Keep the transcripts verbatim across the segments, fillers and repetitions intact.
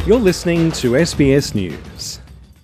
You're listening to S B S News.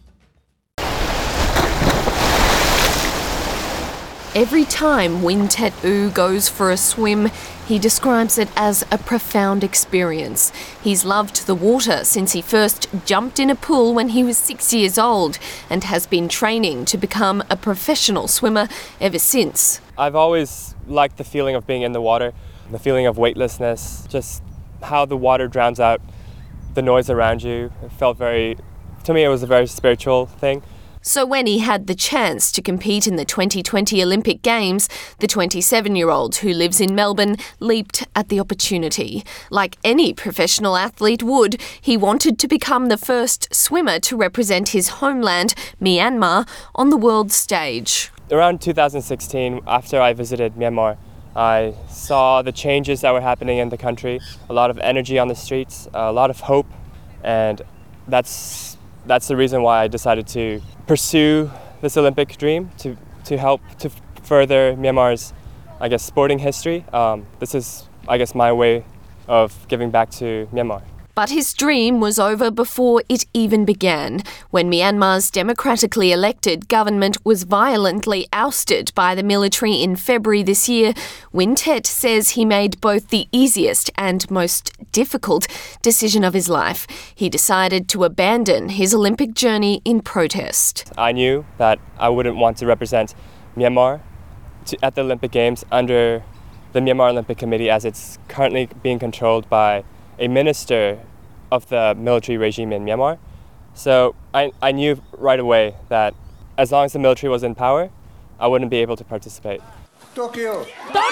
Every time Win Tet Oo goes for a swim, he describes it as a profound experience. He's loved the water since he first jumped in a pool when he was six years old and has been training to become a professional swimmer ever since. I've always liked the feeling of being in the water, the feeling of weightlessness, just how the water drowns out the noise around you. It felt very, to me it was a very spiritual thing. So when he had the chance to compete in the twenty twenty Olympic Games, the twenty-seven-year-old who lives in Melbourne leaped at the opportunity. Like any professional athlete would, he wanted to become the first swimmer to represent his homeland, Myanmar, on the world stage. Around two thousand sixteen, after I visited Myanmar, I saw the changes that were happening in the country, a lot of energy on the streets, a lot of hope, and that's that's the reason why I decided to pursue this Olympic dream, to, to help to further Myanmar's, I guess, sporting history. Um, this is, I guess, my way of giving back to Myanmar. But his dream was over before it even began, when Myanmar's democratically elected government was violently ousted by the military in February this year. Win Tet says he made both the easiest and most difficult decision of his life. He decided to abandon his Olympic journey in protest. I knew that I wouldn't want to represent Myanmar to, at the Olympic Games under the Myanmar Olympic Committee, as it's currently being controlled by a minister of the military regime in Myanmar. So I, I knew right away that as long as the military was in power, I wouldn't be able to participate. Tokyo!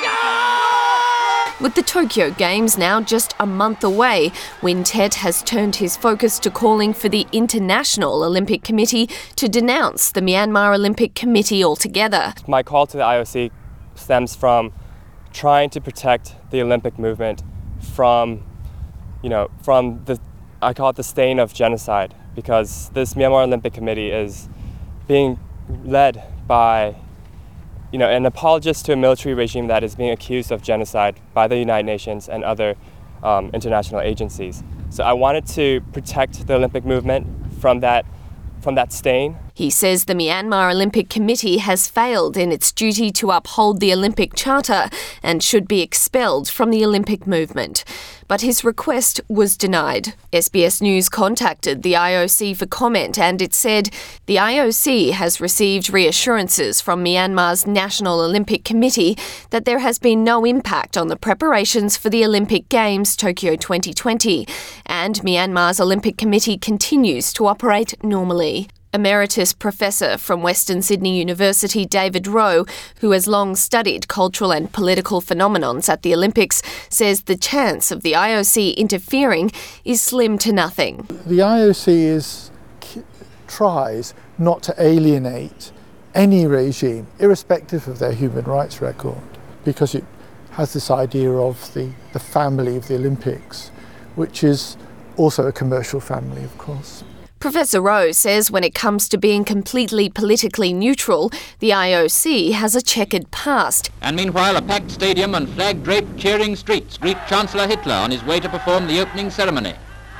With the Tokyo Games now just a month away, Win Tet has turned his focus to calling for the International Olympic Committee to denounce the Myanmar Olympic Committee altogether. My call to the I O C stems from trying to protect the Olympic movement from you know, from the, I call it the stain of genocide, because this Myanmar Olympic Committee is being led by, you know, an apologist to a military regime that is being accused of genocide by the United Nations and other um, international agencies. So I wanted to protect the Olympic movement from that, from that stain. He says the Myanmar Olympic Committee has failed in its duty to uphold the Olympic Charter and should be expelled from the Olympic movement. But his request was denied. S B S News contacted the I O C for comment, and it said the I O C has received reassurances from Myanmar's National Olympic Committee that there has been no impact on the preparations for the Olympic Games Tokyo twenty twenty, and Myanmar's Olympic Committee continues to operate normally. Emeritus Professor from Western Sydney University David Rowe, who has long studied cultural and political phenomenons at the Olympics, says the chance of the I O C interfering is slim to nothing. The I O C is, tries not to alienate any regime, irrespective of their human rights record, because it has this idea of the, the family of the Olympics, which is also a commercial family, of course. Professor Rowe says when it comes to being completely politically neutral, the I O C has a checkered past. And meanwhile, a packed stadium and flag-draped cheering streets greet Chancellor Hitler on his way to perform the opening ceremony.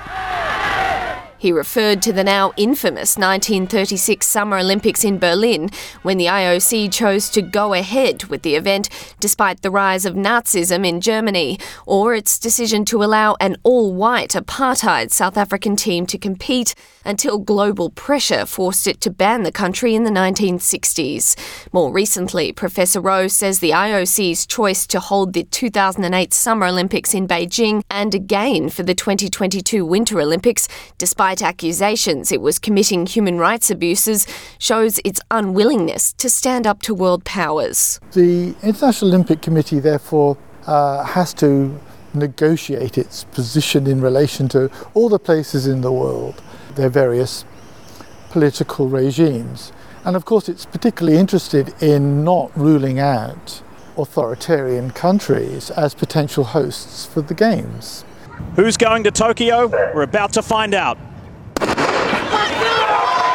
He referred to the now infamous nineteen thirty-six Summer Olympics in Berlin, when the I O C chose to go ahead with the event despite the rise of Nazism in Germany, or its decision to allow an all-white apartheid South African team to compete until global pressure forced it to ban the country in the nineteen sixties. More recently, Professor Rowe says the I O C's choice to hold the two thousand eight Summer Olympics in Beijing and again for the twenty twenty-two Winter Olympics, despite accusations it was committing human rights abuses, shows its unwillingness to stand up to world powers. The International Olympic Committee, therefore, uh, has to negotiate its position in relation to all the places in the world, their various political regimes. And of course, it's particularly interested in not ruling out authoritarian countries as potential hosts for the Games. Who's going to Tokyo? We're about to find out.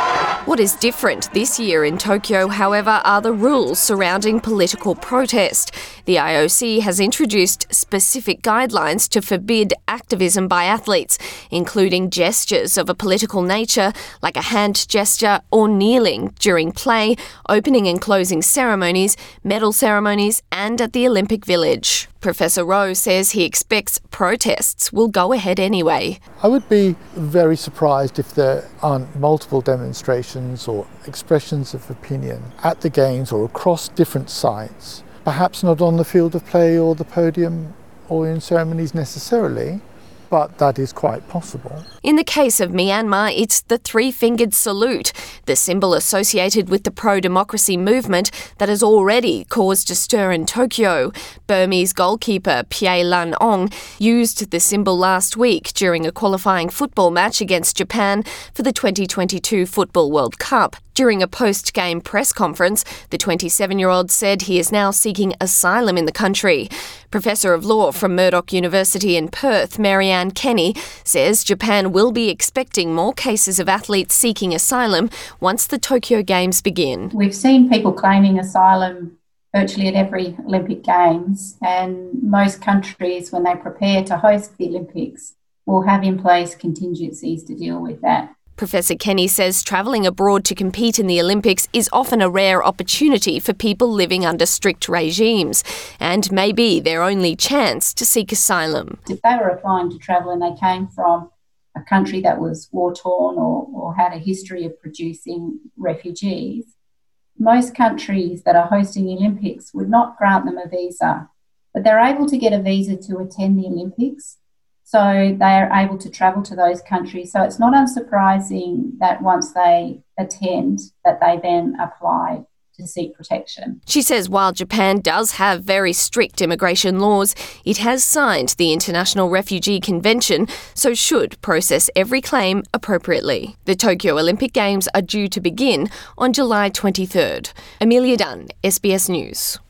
What is different this year in Tokyo, however, are the rules surrounding political protest. The I O C has introduced specific guidelines to forbid activism by athletes, including gestures of a political nature, like a hand gesture or kneeling during play, opening and closing ceremonies, medal ceremonies, and at the Olympic Village. Professor Rowe says he expects protests will go ahead anyway. I would be very surprised if there aren't multiple demonstrations or expressions of opinion at the Games or across different sites, perhaps not on the field of play or the podium or in ceremonies necessarily, but that is quite possible. In the case of Myanmar, it's the three-fingered salute, the symbol associated with the pro-democracy movement that has already caused a stir in Tokyo. Burmese goalkeeper Pye Lan Ong used the symbol last week during a qualifying football match against Japan for the twenty twenty-two Football World Cup. During a post-game press conference, the twenty-seven-year-old said he is now seeking asylum in the country. Professor of Law from Murdoch University in Perth, Marianne Kenny, says Japan will be expecting more cases of athletes seeking asylum once the Tokyo Games begin. We've seen people claiming asylum virtually at every Olympic Games, and most countries, when they prepare to host the Olympics, will have in place contingencies to deal with that. Professor Kenny says travelling abroad to compete in the Olympics is often a rare opportunity for people living under strict regimes, and may be their only chance to seek asylum. If they were applying to travel and they came from a country that was war-torn or, or had a history of producing refugees, most countries that are hosting the Olympics would not grant them a visa, but they're able to get a visa to attend the Olympics. So they are able to travel to those countries. So it's not unsurprising that once they attend, that they then apply to seek protection. She says while Japan does have very strict immigration laws, it has signed the International Refugee Convention, so should process every claim appropriately. The Tokyo Olympic Games are due to begin on July twenty-third. Amelia Dunn, S B S News.